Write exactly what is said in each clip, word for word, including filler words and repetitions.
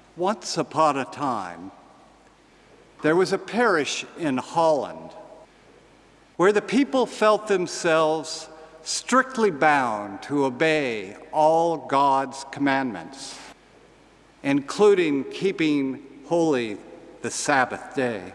Once upon a time, there was a parish in Holland where the people felt themselves strictly bound to obey all God's commandments, including keeping holy the Sabbath day.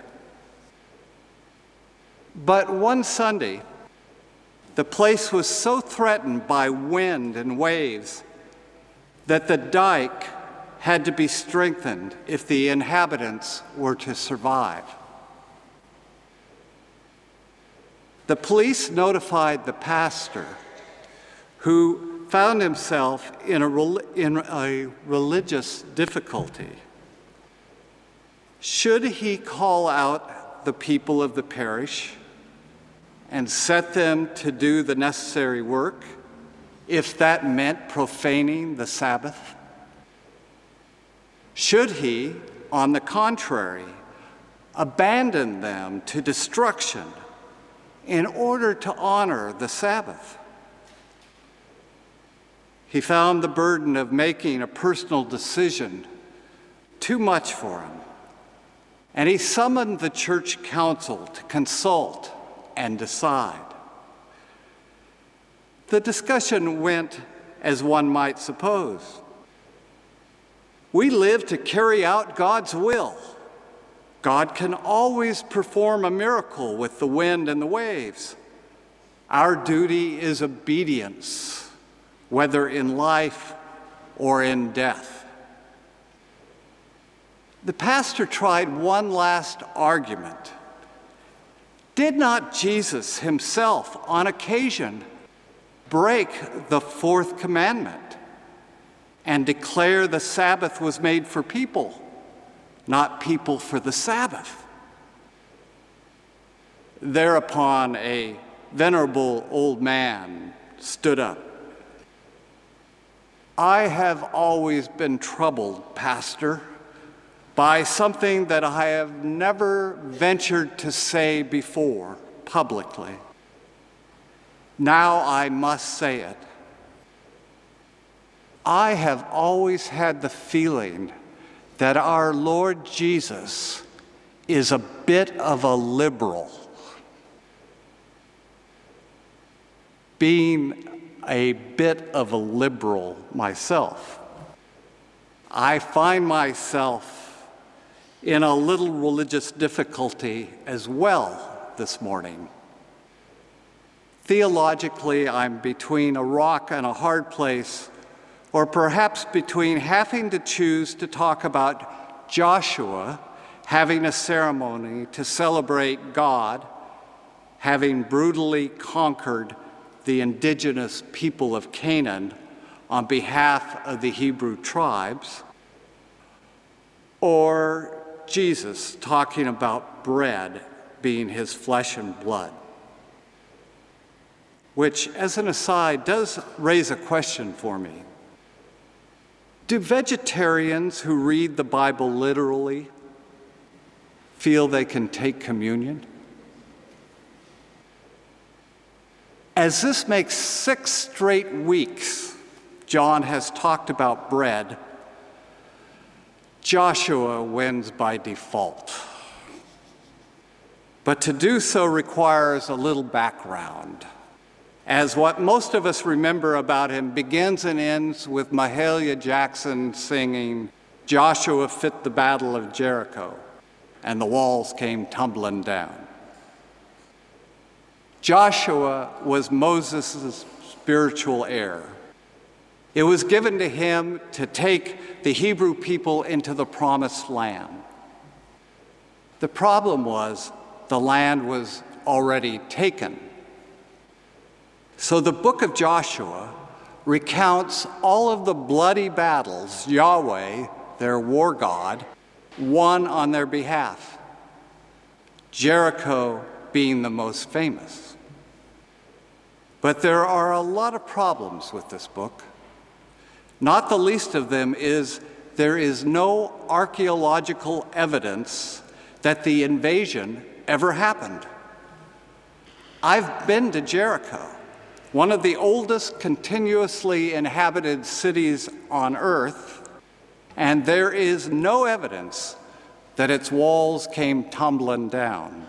But one Sunday, the place was so threatened by wind and waves that the dike had to be strengthened if the inhabitants were to survive. The police notified the pastor, who found himself in a, in a religious difficulty. Should he call out the people of the parish and set them to do the necessary work, if that meant profaning the Sabbath? Should he, on the contrary, abandon them to destruction in order to honor the Sabbath? He found the burden of making a personal decision too much for him, and he summoned the church council to consult and decide. The discussion went as one might suppose. We live to carry out God's will. God can always perform a miracle with the wind and the waves. Our duty is obedience, whether in life or in death. The pastor tried one last argument. Did not Jesus himself, on occasion, break the fourth commandment and declare the Sabbath was made for people, not people for the Sabbath? Thereupon a venerable old man stood up. I have always been troubled, Pastor, by something that I have never ventured to say before publicly. Now I must say it. I have always had the feeling that our Lord Jesus is a bit of a liberal. Being a bit of a liberal myself, I find myself in a little religious difficulty as well this morning. Theologically, I'm between a rock and a hard place, or perhaps between having to choose to talk about Joshua having a ceremony to celebrate God having brutally conquered the indigenous people of Canaan on behalf of the Hebrew tribes, or Jesus talking about bread being his flesh and blood. Which, as an aside, does raise a question for me. Do vegetarians who read the Bible literally feel they can take communion? As this makes six straight weeks John has talked about bread, Joshua wins by default. But to do so requires a little background, as what most of us remember about him begins and ends with Mahalia Jackson singing, "Joshua fit the battle of Jericho, and the walls came tumbling down." Joshua was Moses' spiritual heir. It was given to him to take the Hebrew people into the promised land. The problem was the land was already taken. So the book of Joshua recounts all of the bloody battles Yahweh, their war god, won on their behalf, Jericho being the most famous. But there are a lot of problems with this book. Not the least of them is there is no archaeological evidence that the invasion ever happened. I've been to Jericho, one of the oldest continuously inhabited cities on earth, and there is no evidence that its walls came tumbling down.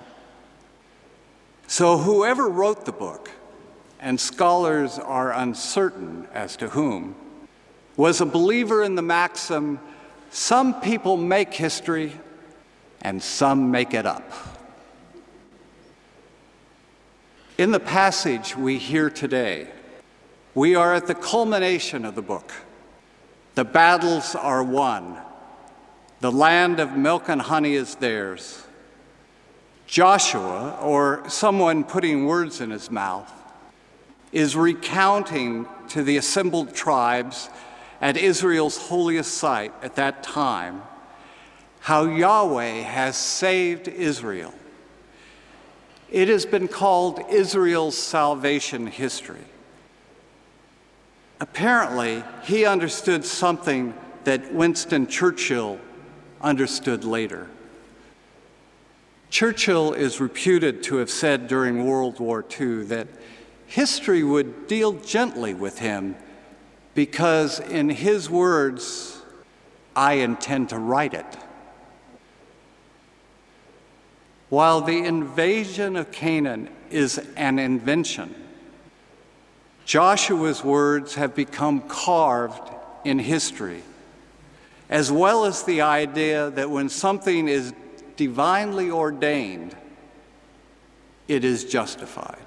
So whoever wrote the book, and scholars are uncertain as to whom, was a believer in the maxim, some people make history and some make it up. In the passage we hear today, we are at the culmination of the book. The battles are won. The land of milk and honey is theirs. Joshua, or someone putting words in his mouth, is recounting to the assembled tribes at Israel's holiest site at that time how Yahweh has saved Israel. It has been called Israel's salvation history. Apparently, he understood something that Winston Churchill understood later. Churchill is reputed to have said during World War Two that history would deal gently with him because, in his words, I intend to write it. While the invasion of Canaan is an invention, Joshua's words have become carved in history, as well as the idea that when something is divinely ordained, it is justified.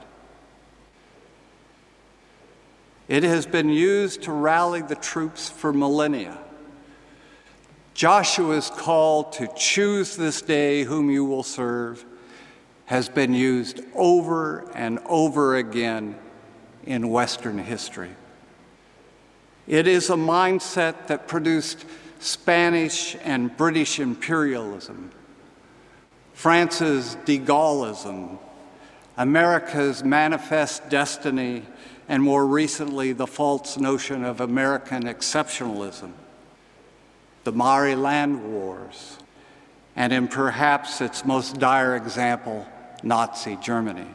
It has been used to rally the troops for millennia. Joshua's call to choose this day whom you will serve has been used over and over again in Western history. It is a mindset that produced Spanish and British imperialism, France's de Gaullism, America's manifest destiny, and more recently, the false notion of American exceptionalism, the Mari Land Wars, and in perhaps its most dire example, Nazi Germany.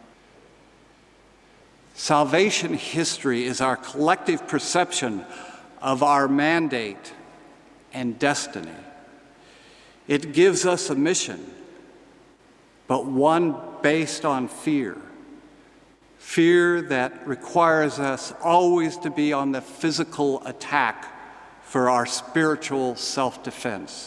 Salvation history is our collective perception of our mandate and destiny. It gives us a mission, but one based on fear. Fear that requires us always to be on the physical attack for our spiritual self-defense.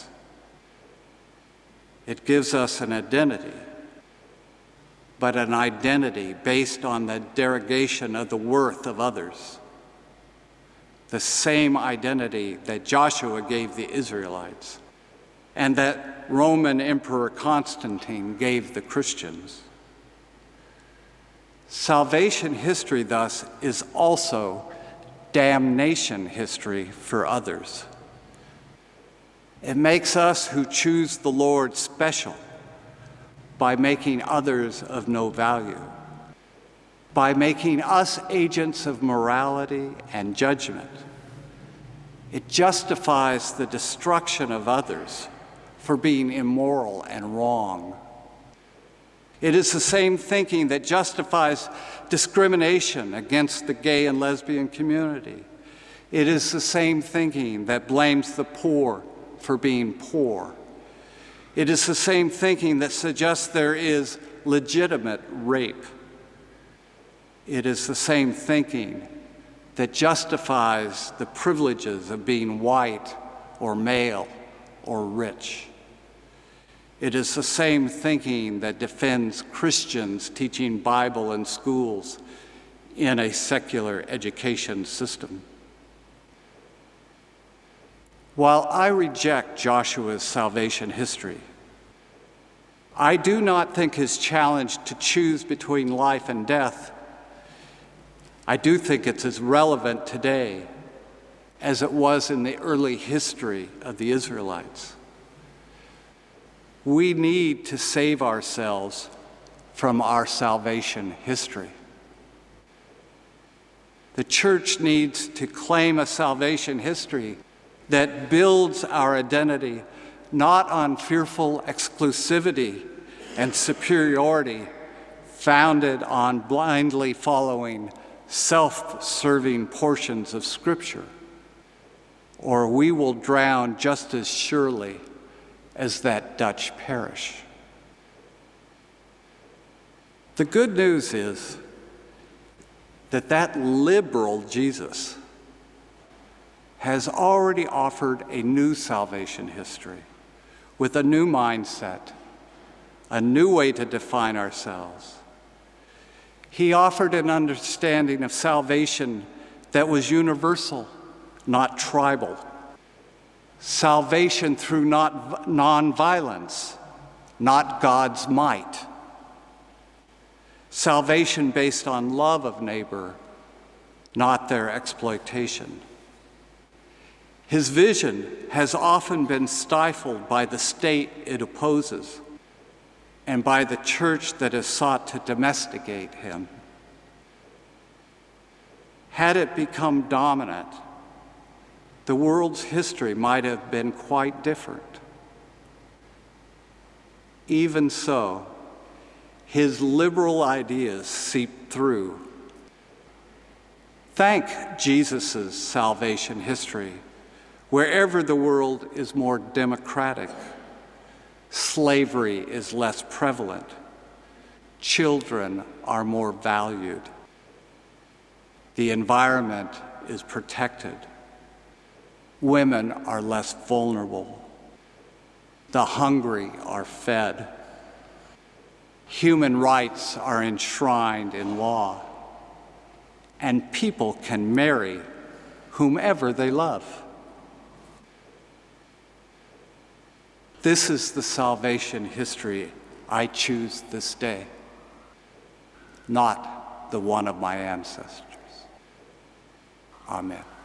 It gives us an identity, but an identity based on the derogation of the worth of others. The same identity that Joshua gave the Israelites and that Roman Emperor Constantine gave the Christians. Salvation history, thus, is also damnation history for others. It makes us who choose the Lord special by making others of no value, by making us agents of morality and judgment. It justifies the destruction of others for being immoral and wrong. It is the same thinking that justifies discrimination against the gay and lesbian community. It is the same thinking that blames the poor for being poor. It is the same thinking that suggests there is legitimate rape. It is the same thinking that justifies the privileges of being white or male or rich. It is the same thinking that defends Christians teaching Bible in schools in a secular education system. While I reject Joshua's salvation history, I do not think his challenge to choose between life and death, I do think it's as relevant today as it was in the early history of the Israelites. We need to save ourselves from our salvation history. The church needs to claim a salvation history that builds our identity not on fearful exclusivity and superiority founded on blindly following self-serving portions of Scripture, or we will drown just as surely as that Dutch parish. The good news is that that liberal Jesus has already offered a new salvation history with a new mindset, a new way to define ourselves. He offered an understanding of salvation that was universal, not tribal. Salvation through not nonviolence, not God's might. Salvation based on love of neighbor, not their exploitation. His vision has often been stifled by the state it opposes and by the church that has sought to domesticate him. Had it become dominant, the world's history might have been quite different. Even so, his liberal ideas seep through. Thank Jesus' salvation history. Wherever the world is more democratic, slavery is less prevalent, children are more valued, the environment is protected, women are less vulnerable, the hungry are fed, human rights are enshrined in law, and people can marry whomever they love. This is the salvation history I choose this day, not the one of my ancestors. Amen.